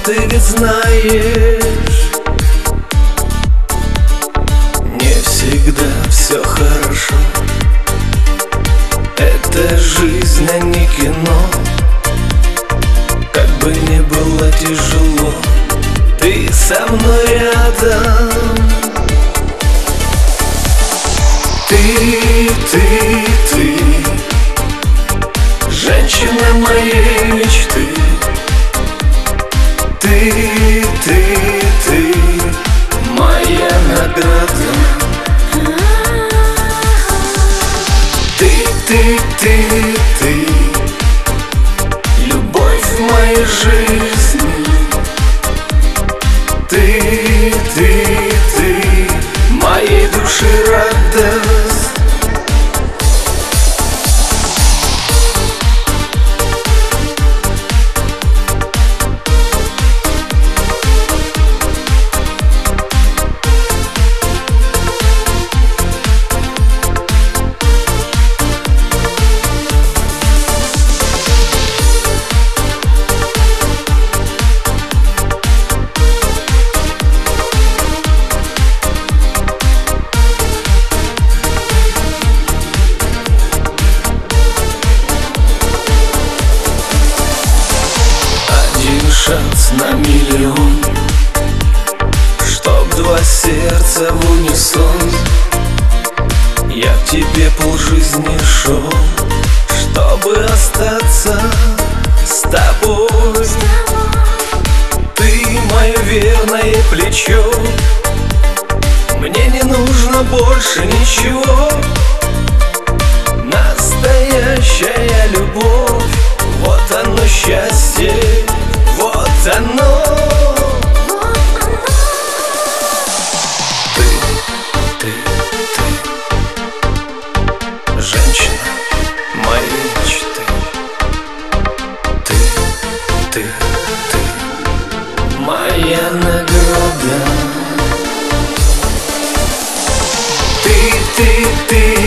ты ведь знаешь, не всегда все хорошо. Это жизнь, а не кино. Как бы ни было тяжело, ты со мной рядом. Ты, женщина моей мечты. Ты, моя награда. Ты, любовь в моей жизни. Ты, моей души радость. Шанс на миллион, чтоб два сердца в унисон. Я к тебе полжизни шел, чтобы остаться с тобой. Ты мое верное плечо, мне не нужно больше ничего. Настоящая любовь, вот оно счастье. Вот оно. Ты, женщина моей мечты. Ты, моя награда. Ты,